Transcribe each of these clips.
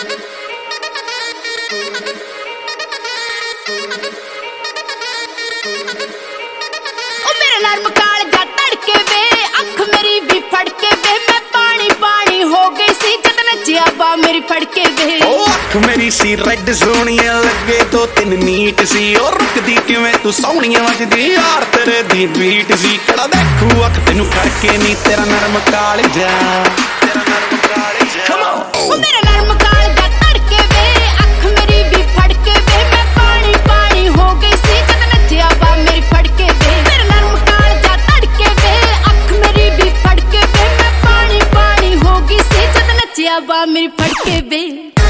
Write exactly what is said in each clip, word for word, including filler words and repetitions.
मेरा नरम कालजा तड़के वे अख मेरी भी फड़के वे मैं पानी पानी हो गई सी जद नचिया बा मेरी फड़के वे ओ अख मेरी सी रेड सोहणिया लगे दो तीन नीट सी और रुकदी किवें तू सोहणिया वजदी यार तेरे दी बीट सी कड़ा देखू अख तेनू करके नी तेरा नरम कालजा तेरा नरम कालजा कम ऑन ओ मेरा नरम कालजा तड़के वे अख मेरी भी फड़के वे मैं पानी पानी हो गई सी जद नचिया बा मेरी फड़के वे मेरा नरम कालजा तड़के वे अख मेरी भी फड़के वे मैं पानी पानी हो गई सी जद नचिया बा मेरी फड़के वे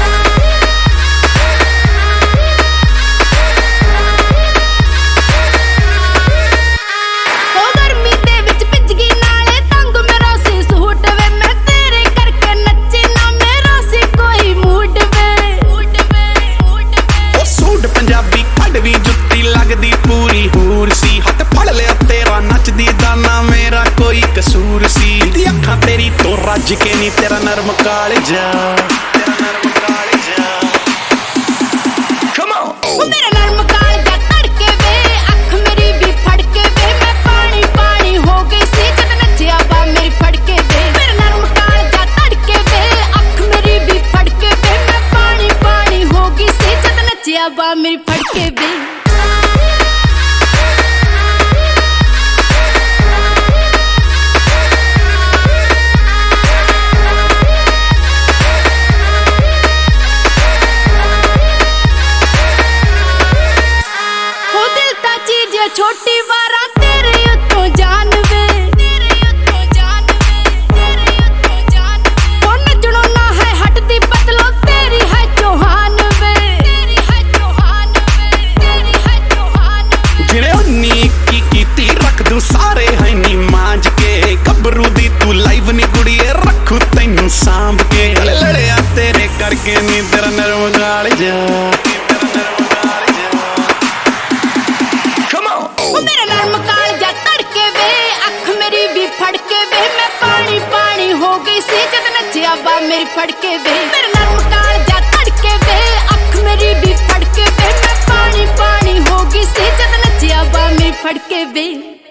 कसूर सी अखा तेरी तो रज के नी तेरा नरम कालजा तेरा नरम कालजा कम ऑन ओ मेरा नरम कालजा तड़के वे अख मेरी भी फड़के वे मैं पानी पानी हो गई सी जद नचिया बा मेरी फड़के वे मेरा नरम कालजा तड़के वे अख मेरी भी फड़के वे मैं पानी पानी हो गई सी जद नचिया बा मेरी फड़के वे छोटी वारा तेरे उत्तों जान वे तेरे उत्तों जान वे तेरे उत्तों जान वे कौन जुड़ो ना है हटती बदलो तेरी है चौहान वे तेरी है चौहान वे तेरी है चौहान वे जिने उन्नी की कीती रख दूं सारे है नी मांझ के कबरू दी तू लाइव नी गुड़िए रखू तैनू सांभ के लड़िया तेरे करके नी तेरा नरम कालजा मेरा नरम कालजा तड़के वे अख मेरी भी फड़के वे मैं पानी पानी हो गई सी जद नचिया बा मेरी फड़के वे मेरा नरम कालजा तड़के वे अख मेरी भी फड़के वे मैं पानी पानी हो गई सी जद नचिया बा मेरी फड़के वे।